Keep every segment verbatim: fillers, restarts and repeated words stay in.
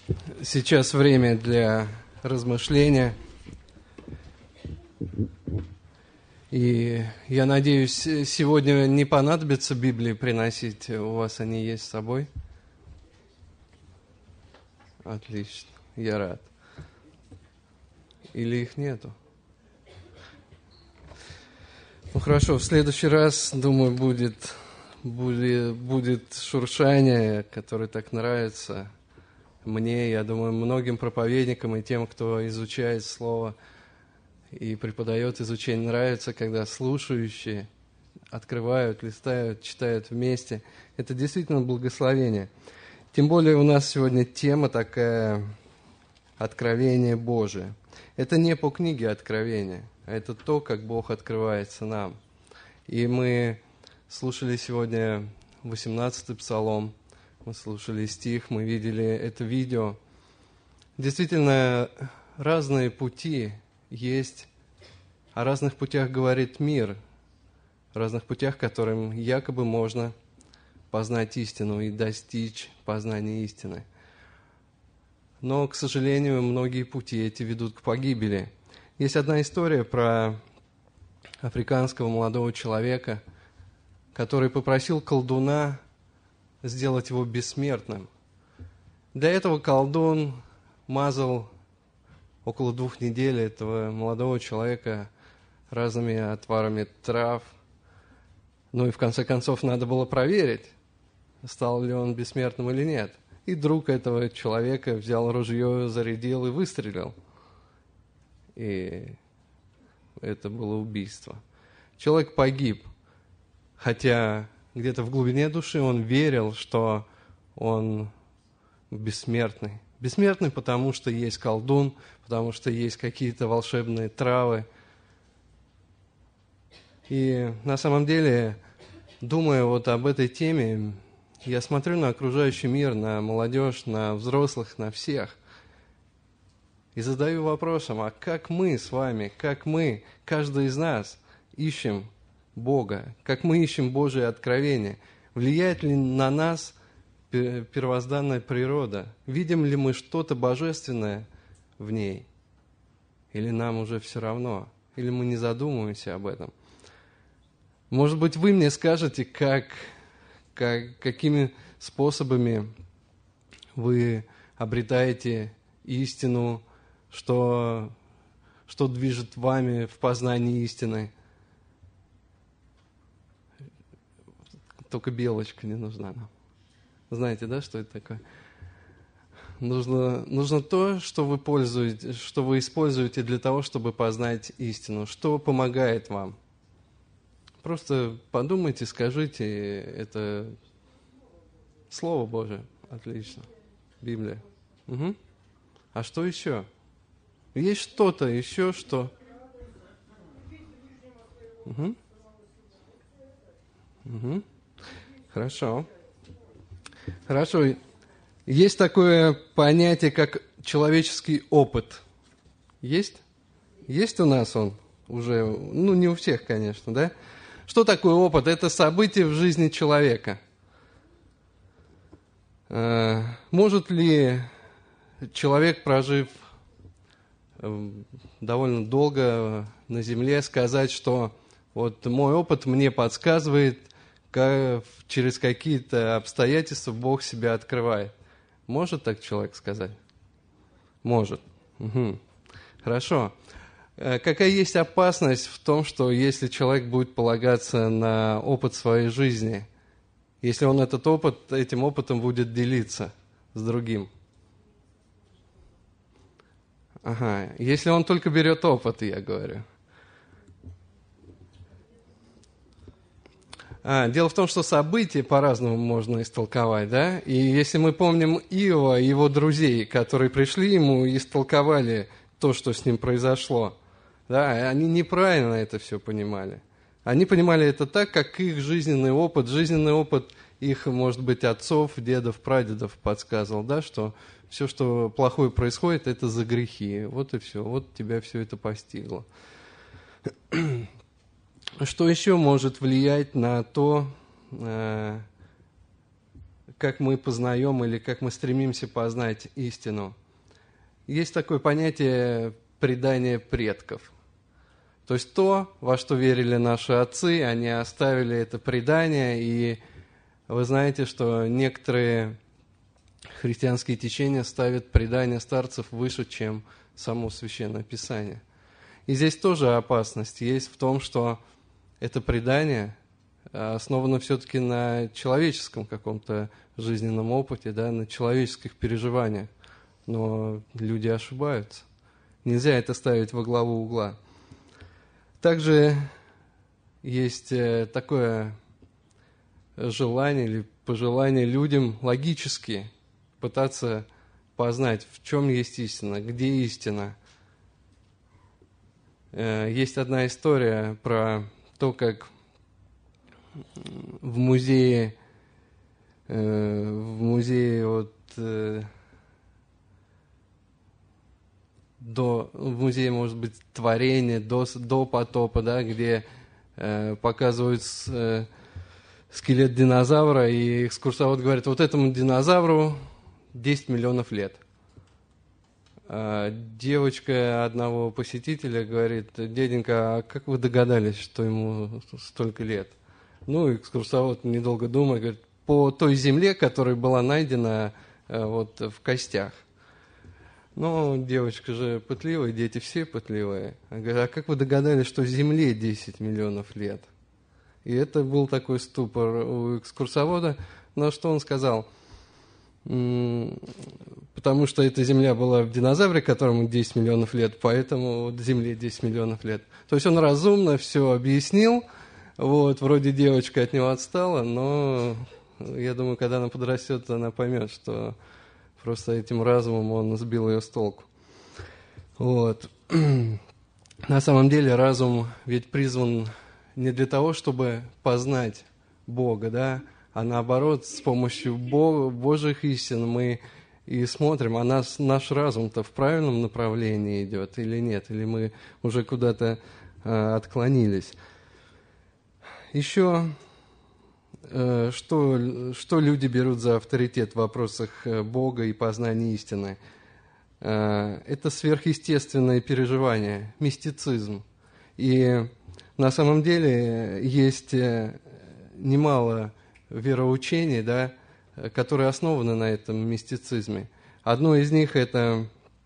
Сейчас время для размышления. И я надеюсь, сегодня не понадобится Библии приносить. У вас они есть с собой? Отлично, я рад. Или их нету? Ну хорошо, в следующий раз, думаю, будет, будет, будет шуршание, которое так нравится мне, я думаю, многим проповедникам и тем, кто изучает Слово и преподает изучение. Нравится, когда слушающие открывают, листают, читают вместе. Это действительно благословение. Тем более у нас сегодня тема такая «Откровение Божие». Это не по книге Откровения, а это то, как Бог открывается нам. И мы слушали сегодня восемнадцатый Псалом, мы слушали стих, мы видели это видео. Действительно, разные пути есть, о разных путях говорит мир, о разных путях, которым якобы можно познать истину и достичь познания истины. Но, к сожалению, многие пути эти ведут к погибели. Есть одна история про африканского молодого человека, который попросил колдуна сделать его бессмертным. Для этого колдун мазал около двух недель этого молодого человека разными отварами трав. Ну и в конце концов надо было проверить, стал ли он бессмертным или нет. И друг этого человека взял ружье, зарядил и выстрелил. И это было убийство. Человек погиб, хотя где-то в глубине души он верил, что он бессмертный. Бессмертный, потому что есть колдун, потому что есть какие-то волшебные травы. И на самом деле, думая вот об этой теме, я смотрю на окружающий мир, на молодежь, на взрослых, на всех. И задаю вопросом, а как мы с вами, как мы, каждый из нас ищем Бога, как мы ищем Божие откровение? Влияет ли на нас первозданная природа? Видим ли мы что-то божественное в ней? Или нам уже все равно? Или мы не задумываемся об этом? Может быть, вы мне скажете, как, как, какими способами вы обретаете истину, что, что движет вами в познании истины. Только белочка не нужна нам. Знаете, да, что это такое? Нужно, нужно то, что вы пользуете, что вы используете для того, чтобы познать истину. Что помогает вам? Просто подумайте, скажите, это Слово Божие. Отлично. Библия. Угу. А что еще? Есть что-то еще, что... Угу. Угу. Хорошо. Хорошо. Есть такое понятие, как человеческий опыт. Есть? Есть у нас он уже? Ну, не у всех, конечно, да? Что такое опыт? Это событие в жизни человека. Может ли человек, прожив довольно долго на земле, сказать, что вот мой опыт мне подсказывает, как через какие-то обстоятельства Бог себя открывает? Может так человек сказать? Может. Угу. Хорошо. Какая есть опасность в том, что если человек будет полагаться на опыт своей жизни, если он этот опыт, этим опытом будет делиться с другим? Ага, если он только берет опыт, я говорю. А, дело в том, что события по-разному можно истолковать, да? И если мы помним Иова и его друзей, которые пришли ему и истолковали то, что с ним произошло, да, они неправильно это все понимали. Они понимали это так, как их жизненный опыт, жизненный опыт их, может быть, отцов, дедов, прадедов подсказывал, да, что все, что плохое происходит, это за грехи. Вот и все, вот тебя все это постигло. Что еще может влиять на то, как мы познаем или как мы стремимся познать истину. Есть такое понятие предания предков. То есть то, во что верили наши отцы, они оставили это предание, и вы знаете, что некоторые христианские течения ставят предание старцев выше, чем само Священное Писание. И здесь тоже опасность есть в том, что это предание основано все-таки на человеческом каком-то жизненном опыте, да, на человеческих переживаниях. Но люди ошибаются. Нельзя это ставить во главу угла. Также есть такое желание или пожелание людям логически пытаться познать, в чем есть истина, где истина. Есть одна история про то, как в музее, в музее вот до, в музее, может быть, творения до, до потопа, да, где э, показывают э, скелет динозавра, и экскурсовод говорит, вот этому динозавру десять миллионов лет. А девочка одного посетителя говорит, дяденька, а как вы догадались, что ему столько лет? Ну, экскурсовод, недолго думая, говорит, по той земле, которая была найдена э, вот в костях. Ну, девочка же пытливая, дети все пытливые. Она говорит, а как вы догадались, что Земле десять миллионов лет? И это был такой ступор у экскурсовода. На что он сказал, потому что эта Земля была в динозавре, которому десять миллионов лет, поэтому вот Земле десять миллионов лет. То есть он разумно все объяснил, вот, вроде девочка от него отстала, но я думаю, когда она подрастет, она поймет, что просто этим разумом он сбил ее с толку. Вот. На самом деле разум ведь призван не для того, чтобы познать Бога, да, а наоборот, с помощью Бога, Божьих истин мы и смотрим, а нас, наш разум-то в правильном направлении идет или нет, или мы уже куда-то э, отклонились. Еще... Что, что люди берут за авторитет в вопросах Бога и познания истины? Это сверхъестественное переживание, мистицизм. И на самом деле есть немало вероучений, да, которые основаны на этом мистицизме. Одно из них – это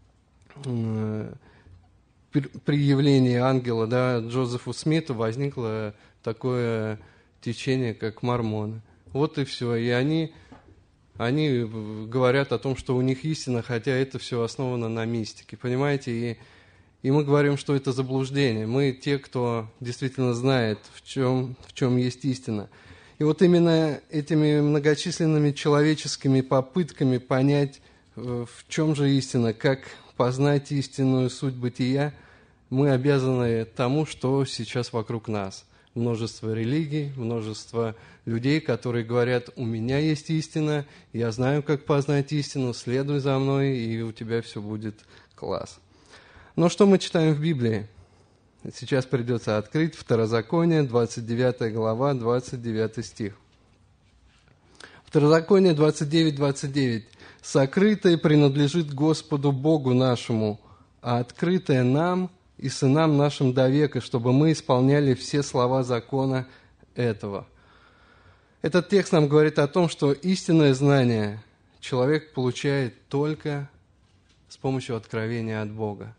при явлении ангела, да, Джозефу Смиту возникло такое течение, как мормоны. Вот и все. И они, они говорят о том, что у них истина, хотя это все основано на мистике. Понимаете? И, и мы говорим, что это заблуждение. Мы те, кто действительно знает, в чем, в чем есть истина. И вот именно этими многочисленными человеческими попытками понять, в чем же истина, как познать истинную суть бытия, мы обязаны тому, что сейчас вокруг нас. Множество религий, множество людей, которые говорят, у меня есть истина, я знаю, как познать истину, следуй за мной, и у тебя все будет класс. Но что мы читаем в Библии? Сейчас придется открыть Второзаконие, двадцать девятая глава, двадцать девятый стих. Второзаконие двадцать девять двадцать девять. «Сокрытое принадлежит Господу Богу нашему, а открытое нам и сынам нашим до века, чтобы мы исполняли все слова закона этого». Этот текст нам говорит о том, что истинное знание человек получает только с помощью откровения от Бога.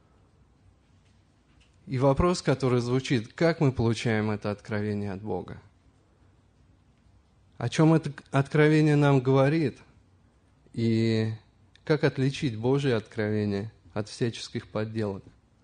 И вопрос, который звучит, как мы получаем это откровение от Бога? О чем это откровение нам говорит? И как отличить Божье откровение от всяческих подделок?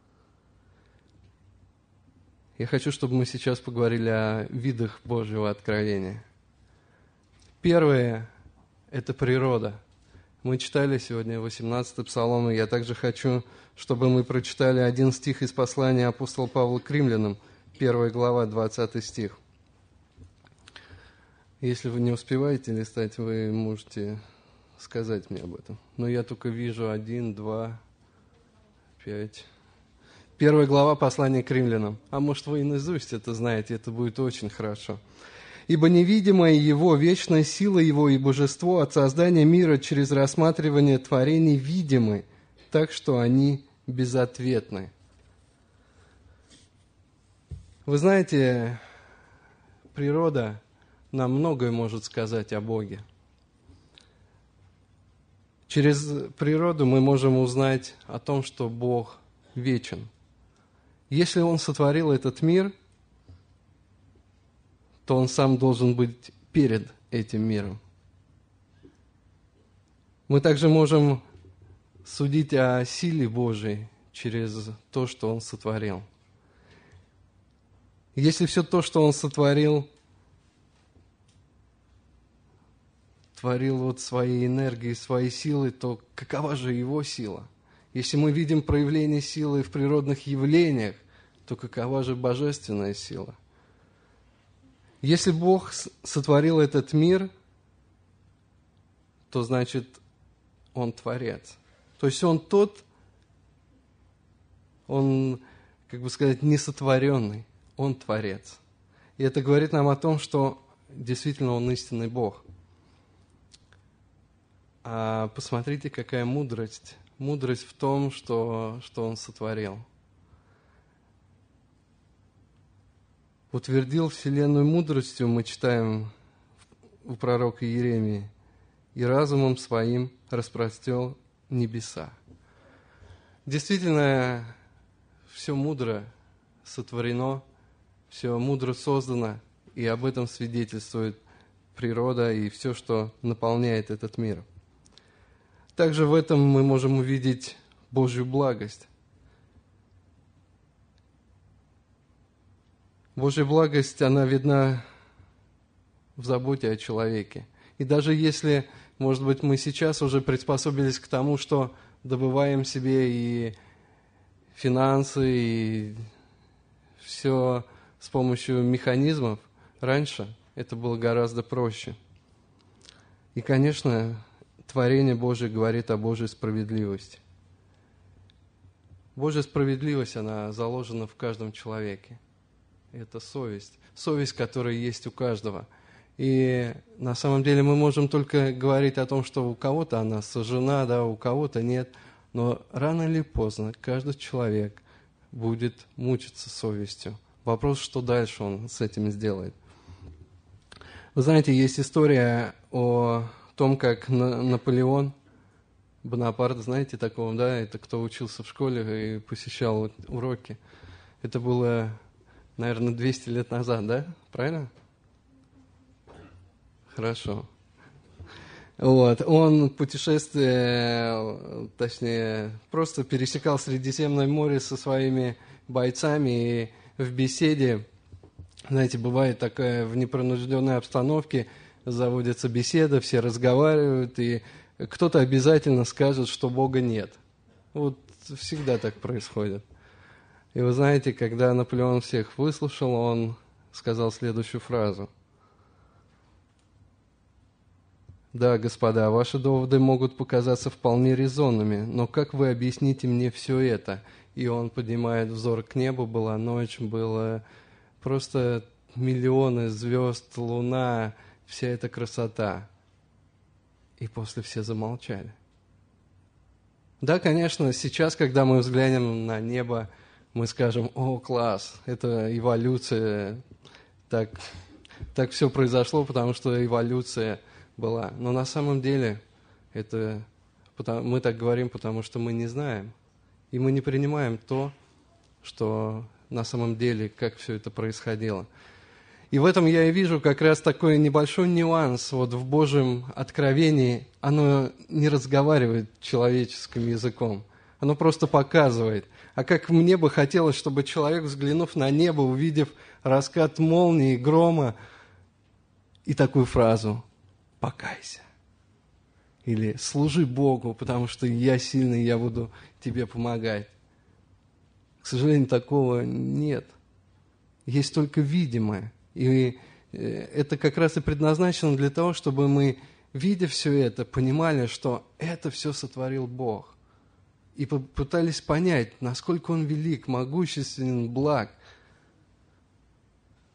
Я хочу, чтобы мы сейчас поговорили о видах Божьего откровения. Первое – это природа. Мы читали сегодня восемнадцатый Псалом, и я также хочу, чтобы мы прочитали один стих из послания апостола Павла к римлянам, первая глава, двадцатый стих. Если вы не успеваете листать, вы можете сказать мне об этом. Но я только вижу один, два, пять... Первая глава послания к римлянам. А может, вы и наизусть это знаете, это будет очень хорошо. Ибо невидимая Его, вечная сила Его и божество от создания мира через рассматривание творений видимы, так что они безответны». Вы знаете, природа нам многое может сказать о Боге. Через природу мы можем узнать о том, что Бог вечен. Если Он сотворил этот мир, то Он сам должен быть перед этим миром. Мы также можем судить о силе Божией через то, что Он сотворил. Если все то, что Он сотворил, творил вот своей энергией, своей силой, то какова же Его сила? Если мы видим проявление силы в природных явлениях, то какова же божественная сила? Если Бог сотворил этот мир, то значит Он Творец. То есть Он тот, Он, как бы сказать, несотворенный, Он Творец. И это говорит нам о том, что действительно Он истинный Бог. А посмотрите, какая мудрость. Мудрость в том, что, что Он сотворил. Утвердил вселенную мудростью, мы читаем у пророка Иеремии, и разумом своим распростел небеса. Действительно, все мудро сотворено, все мудро создано, и об этом свидетельствует природа и все, что наполняет этот мир. Также в этом мы можем увидеть Божью благость. Божья благость, она видна в заботе о человеке. И даже если, может быть, мы сейчас уже приспособились к тому, что добываем себе и финансы, и все с помощью механизмов, раньше это было гораздо проще. И, конечно, творение Божие говорит о Божьей справедливости. Божья справедливость, она заложена в каждом человеке. Это совесть. Совесть, которая есть у каждого. И на самом деле мы можем только говорить о том, что у кого-то она сожжена, да, у кого-то нет. Но рано или поздно каждый человек будет мучиться совестью. Вопрос, что дальше он с этим сделает. Вы знаете, есть история о том, как Наполеон Бонапарт, знаете такого, да, это кто учился в школе и посещал уроки. Это было, наверное, двести лет назад, да? Правильно? Хорошо. Вот. Он путешествие, точнее, просто пересекал Средиземное море со своими бойцами, и в беседе, знаете, бывает такая в непринужденной обстановке, заводится беседа, все разговаривают, и кто-то обязательно скажет, что Бога нет. Вот всегда так происходит. И вы знаете, когда Наполеон всех выслушал, он сказал следующую фразу. «Да, господа, ваши доводы могут показаться вполне резонными, но как вы объясните мне все это?» И он поднимает взор к небу, была ночь, было просто миллионы звезд, луна, вся эта красота. И после все замолчали. Да, конечно, сейчас, когда мы взглянем на небо, мы скажем: «О, класс, это эволюция, так, так все произошло, потому что эволюция была». Но на самом деле это, мы так говорим, потому что мы не знаем. И мы не принимаем то, что на самом деле, как все это происходило. И в этом я и вижу как раз такой небольшой нюанс вот в Божьем откровении. Оно не разговаривает человеческим языком. Оно просто показывает. А как мне бы хотелось, чтобы человек, взглянув на небо, увидев раскат молнии, грома, и такую фразу: «Покайся». Или «Служи Богу, потому что я сильный, я буду тебе помогать». К сожалению, такого нет. Есть только видимое. И это как раз и предназначено для того, чтобы мы, видя все это, понимали, что это все сотворил Бог. И попытались понять, насколько Он велик, могущественен, благ.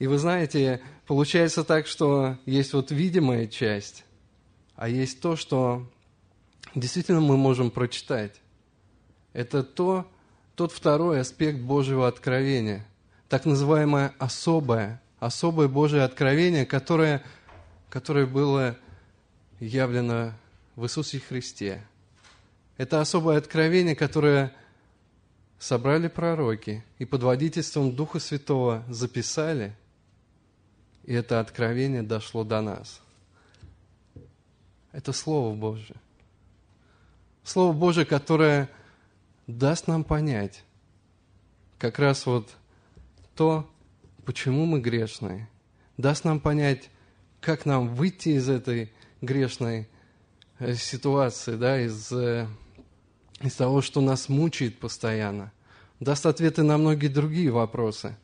И вы знаете, получается так, что есть вот видимая часть, а есть то, что действительно мы можем прочитать. Это то, тот второй аспект Божьего откровения, так называемое особое, особое Божие откровение, которое, которое было явлено в Иисусе Христе. Это особое откровение, которое собрали пророки и под водительством Духа Святого записали, и это откровение дошло до нас. Это Слово Божие. Слово Божие, которое даст нам понять как раз вот то, почему мы грешные, даст нам понять, как нам выйти из этой грешной ситуации, да, из, из того, что нас мучает постоянно, даст ответы на многие другие вопросы.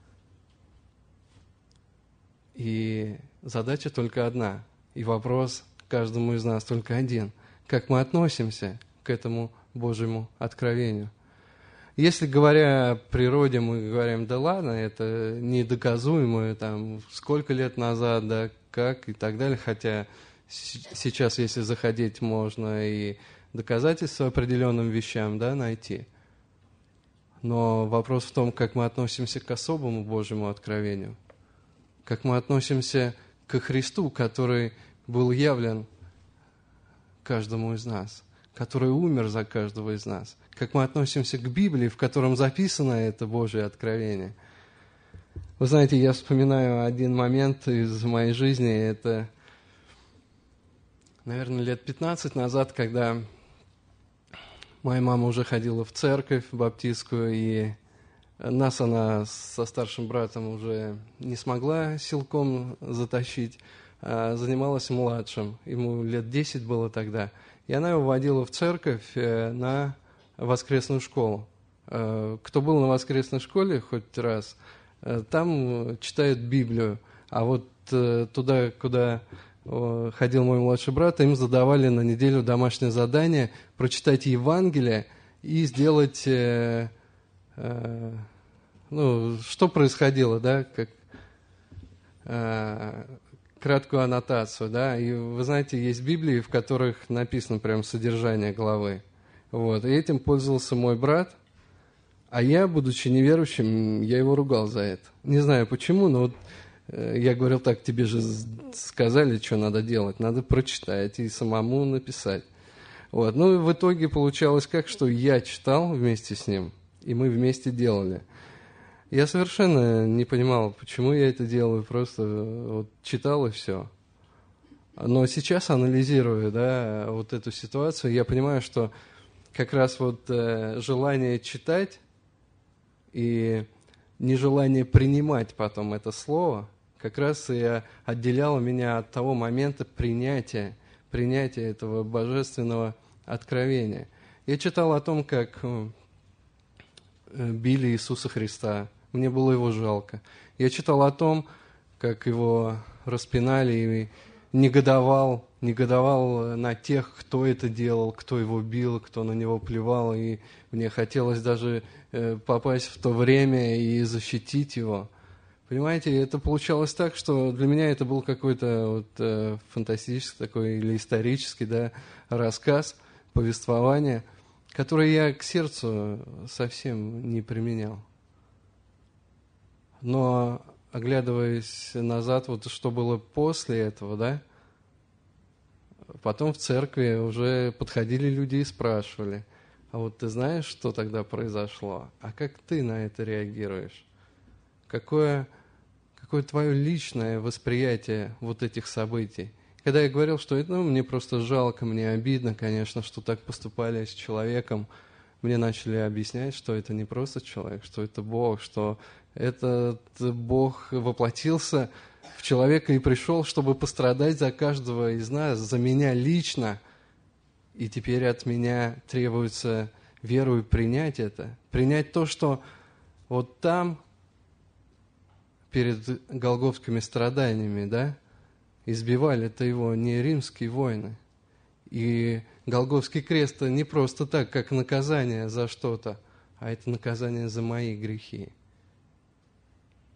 И задача только одна, и вопрос каждому из нас только один. Как мы относимся к этому Божьему откровению? Если, говоря о природе, мы говорим, да ладно, это недоказуемо, там, сколько лет назад, да, как и так далее, хотя сейчас, если заходить, можно и доказательства определенным вещам, да, найти. Но вопрос в том, как мы относимся к особому Божьему откровению, как мы относимся ко Христу, который был явлен каждому из нас, который умер за каждого из нас, как мы относимся к Библии, в котором записано это Божие откровение. Вы знаете, я вспоминаю один момент из моей жизни, это, наверное, лет пятнадцать назад, когда моя мама уже ходила в церковь баптистскую, и нас она со старшим братом уже не смогла силком затащить, а занималась младшим. Ему лет десять было тогда. И она его водила в церковь на воскресную школу. Кто был на воскресной школе хоть раз, там читают Библию. А вот туда, куда ходил мой младший брат, им задавали на неделю домашнее задание прочитать Евангелие и сделать, э, э, ну, что происходило, да, как э, краткую аннотацию, да, и вы знаете, есть Библии, в которых написано прям содержание главы, вот, и этим пользовался мой брат, а я, будучи неверующим, я его ругал за это. Не знаю почему, но вот я говорил так, тебе же сказали, что надо делать, надо прочитать и самому написать. Вот. Ну и в итоге получалось как, что я читал вместе с ним, и мы вместе делали. Я совершенно не понимал, почему я это делаю, просто вот читал и все. Но сейчас, анализируя, да, вот эту ситуацию, я понимаю, что как раз вот э, желание читать и нежелание принимать потом это слово как раз и отделяло меня от того момента принятия, принятия этого божественного откровения. Я читал о том, как били Иисуса Христа. Мне было его жалко. Я читал о том, как его распинали, и негодовал, негодовал на тех, кто это делал, кто его бил, кто на него плевал. И мне хотелось даже попасть в то время и защитить его. Понимаете, это получалось так, что для меня это был какой-то вот, э, фантастический такой или исторический, да, рассказ, повествование, которое я к сердцу совсем не применял. Но, оглядываясь назад, вот что было после этого, да, потом в церкви уже подходили люди и спрашивали, а вот ты знаешь, что тогда произошло? А как ты на это реагируешь? Какое... Какое твое личное восприятие вот этих событий? Когда я говорил, что это, ну, мне просто жалко, мне обидно, конечно, что так поступали с человеком, мне начали объяснять, что это не просто человек, что это Бог, что этот Бог воплотился в человека и пришел, чтобы пострадать за каждого из нас, за меня лично. И теперь от меня требуется верою принять это, принять то, что вот там, перед голгофскими страданиями, да, избивали-то его не римские воины. И Голгофский крест не просто так, как наказание за что-то, а это наказание за мои грехи.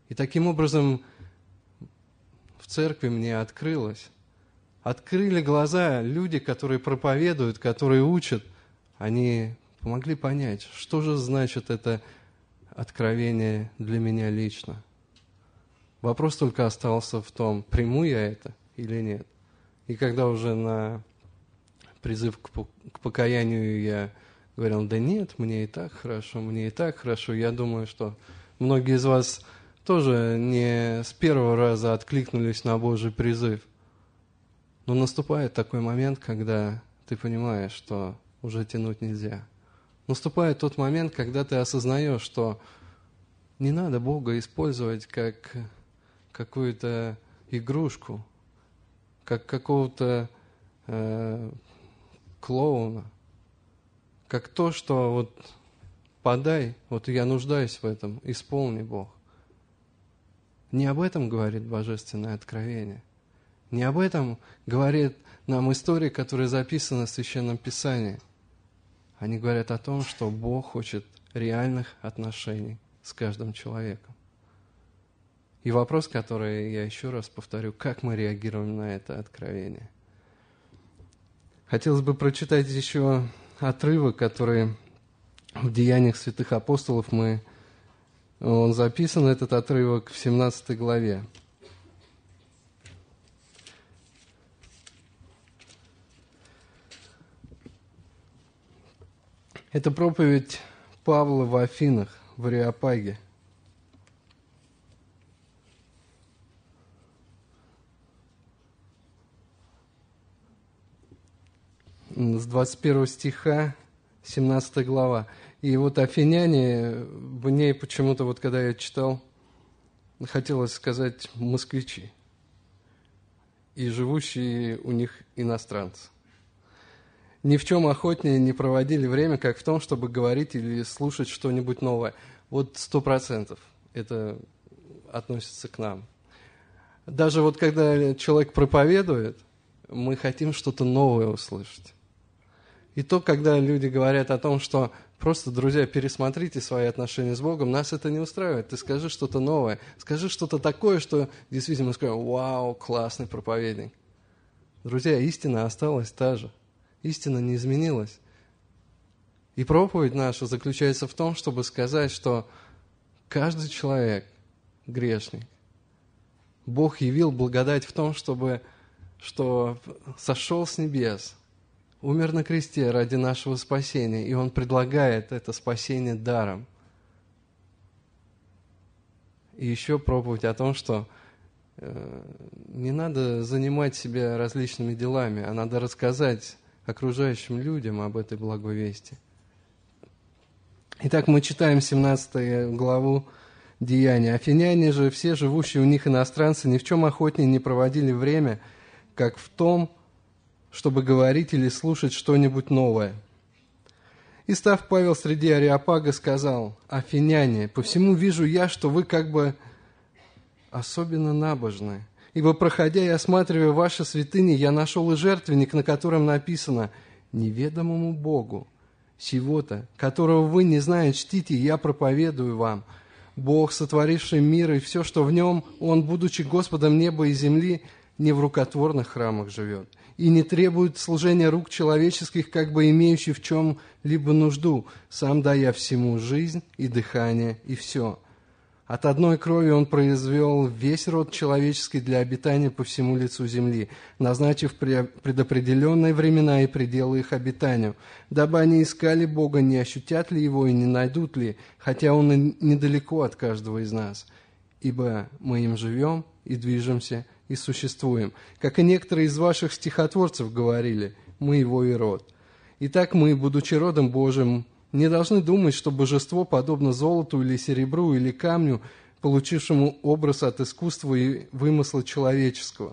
И таким образом в церкви мне открылось. Открыли глаза люди, которые проповедуют, которые учат. Они помогли понять, что же значит это откровение для меня лично. Вопрос только остался в том, приму я это или нет. И когда уже на призыв к покаянию я говорил, да нет, мне и так хорошо, мне и так хорошо, я думаю, что многие из вас тоже не с первого раза откликнулись на Божий призыв. Но наступает такой момент, когда ты понимаешь, что уже тянуть нельзя. Наступает тот момент, когда ты осознаешь, что не надо Бога использовать как какую-то игрушку, как какого-то э, клоуна, как то, что вот подай, вот я нуждаюсь в этом, исполни, Бог. Не об этом говорит Божественное откровение. Не об этом говорит нам история, которая записана в Священном Писании. Они говорят о том, что Бог хочет реальных отношений с каждым человеком. И вопрос, который я еще раз повторю, как мы реагируем на это откровение? Хотелось бы прочитать еще отрывок, который в Деяниях святых апостолов мы... Он записан, этот отрывок, в семнадцатой главе. Это проповедь Павла в Афинах, в Ареопаге. С двадцать первого стиха, семнадцатая глава. И вот афиняне, в ней почему-то, вот когда я читал, хотелось сказать москвичи и живущие у них иностранцы. Ни в чем охотнее не проводили время, как в том, чтобы говорить или слушать что-нибудь новое. Вот сто процентов это относится к нам. Даже вот когда человек проповедует, мы хотим что-то новое услышать. И то, когда люди говорят о том, что просто, друзья, пересмотрите свои отношения с Богом, нас это не устраивает. Ты скажи что-то новое, скажи что-то такое, что действительно мы скажем, вау, классный проповедник. Друзья, истина осталась та же. Истина не изменилась. И проповедь наша заключается в том, чтобы сказать, что каждый человек грешник. Бог явил благодать в том, чтобы, что сошел с небес, умер на кресте ради нашего спасения, и Он предлагает это спасение даром. И еще проповедь о том, что э, не надо занимать себя различными делами, а надо рассказать окружающим людям об этой благой вести. Итак, мы читаем семнадцатую главу Деяния. «Афиняне же, все живущие у них иностранцы, ни в чем охотнее не проводили время, как в том, чтобы говорить или слушать что-нибудь новое. И, став Павел среди Ареопага, сказал: «Афиняне, по всему вижу я, что вы как бы особенно набожны. Ибо, проходя и осматривая ваши святыни, я нашел и жертвенник, на котором написано: неведомому Богу, сего-то, которого вы, не зная, чтите, я проповедую вам. Бог, сотворивший мир и все, что в нем, Он, будучи Господом неба и земли, не в рукотворных храмах живет, и не требует служения рук человеческих, как бы имеющий в чем-либо нужду, сам дая всему жизнь и дыхание, и все. От одной крови Он произвел весь род человеческий для обитания по всему лицу земли, назначив предопределенные времена и пределы их обитанию, дабы они искали Бога, не ощутят ли Его и не найдут ли, хотя Он и недалеко от каждого из нас. Ибо мы им живем и движемся, и существуем. Как и некоторые из ваших стихотворцев говорили, мы Его и род. Итак, мы, будучи родом Божиим, не должны думать, что божество подобно золоту или серебру или камню, получившему образ от искусства и вымысла человеческого.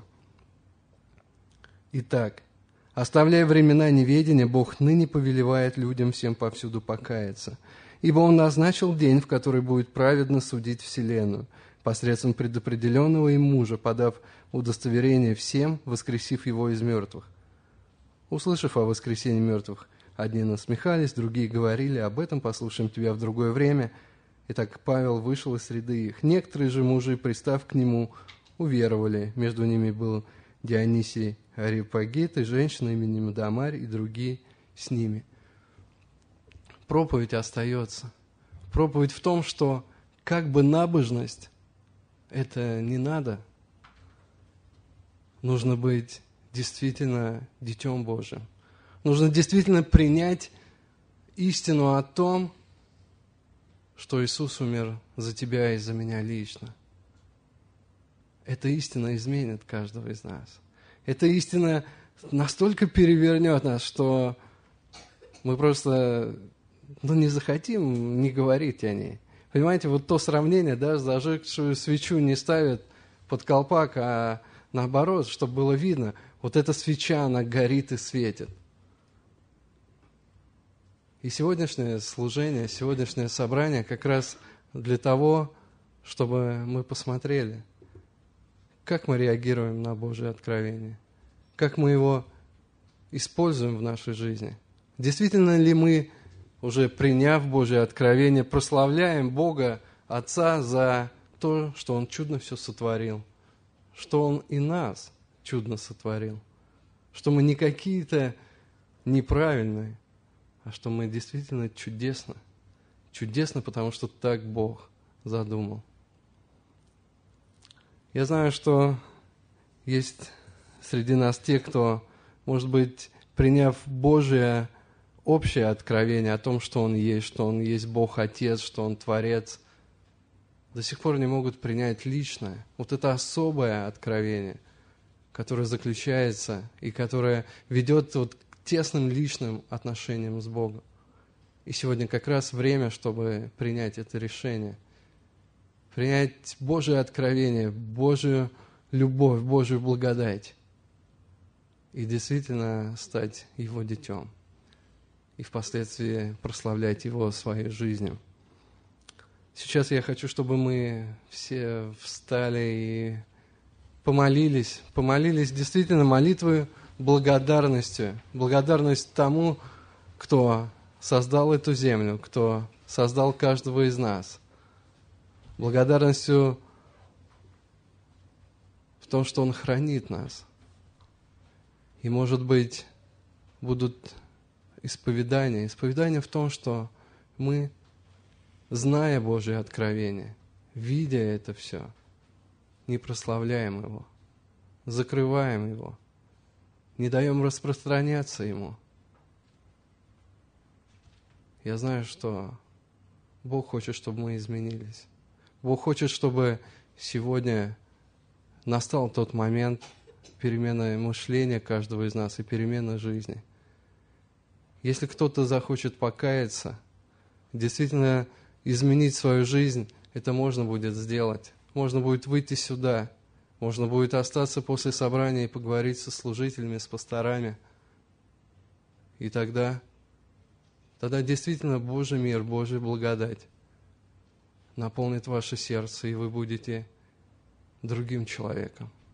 Итак, оставляя времена неведения, Бог ныне повелевает людям всем повсюду покаяться, ибо Он назначил день, в который будет праведно судить вселенную, посредством предопределенного им мужа, подав удостоверение всем, воскресив его из мертвых. Услышав о воскресении мертвых, одни насмехались, другие говорили: об этом послушаем тебя в другое время. Итак, Павел вышел из среды их. Некоторые же мужи, пристав к нему, уверовали. Между ними был Дионисий Ареопагит и женщина именем Дамарь, и другие с ними. Проповедь остается. Проповедь в том, что как бы набожность, это не надо. Нужно быть действительно Детем Божьим. Нужно действительно принять истину о том, что Иисус умер за тебя и за меня лично. Эта истина изменит каждого из нас. Эта истина настолько перевернет нас, что мы просто ну, не захотим не говорить о ней. Понимаете, вот то сравнение, да, зажегшую свечу не ставят под колпак, а наоборот, чтобы было видно, вот эта свеча, она горит и светит. И сегодняшнее служение, сегодняшнее собрание как раз для того, чтобы мы посмотрели, как мы реагируем на Божие откровение, как мы его используем в нашей жизни. Действительно ли мы, уже приняв Божие откровение, прославляем Бога, Отца, за то, что Он чудно все сотворил, что Он и нас чудно сотворил, что мы не какие-то неправильные, а что мы действительно чудесно. Чудесно, потому что так Бог задумал. Я знаю, что есть среди нас те, кто, может быть, приняв Божие общее откровение о том, что Он есть, что Он есть Бог Отец, что Он Творец, до сих пор не могут принять личное. Вот это особое откровение, которое заключается и которое ведет вот к тесным личным отношениям с Богом. И сегодня как раз время, чтобы принять это решение. Принять Божие откровение, Божию любовь, Божию благодать. И действительно стать Его детем. И впоследствии прославлять Его своей жизнью. Сейчас я хочу, чтобы мы все встали и помолились. Помолились действительно молитвой благодарностью. Благодарность тому, кто создал эту землю, кто создал каждого из нас. Благодарностью в том, что Он хранит нас. И, может быть, будут исповедания. Исповедания в том, что мы, зная Божие откровение, видя это все, не прославляем Его, закрываем Его, не даем распространяться Ему. Я знаю, что Бог хочет, чтобы мы изменились. Бог хочет, чтобы сегодня настал тот момент перемены мышления каждого из нас и перемены жизни. Если кто-то захочет покаяться, действительно изменить свою жизнь, это можно будет сделать. Можно будет выйти сюда, можно будет остаться после собрания и поговорить со служителями, с пасторами. И тогда, тогда действительно Божий мир, Божья благодать наполнит ваше сердце, и вы будете другим человеком.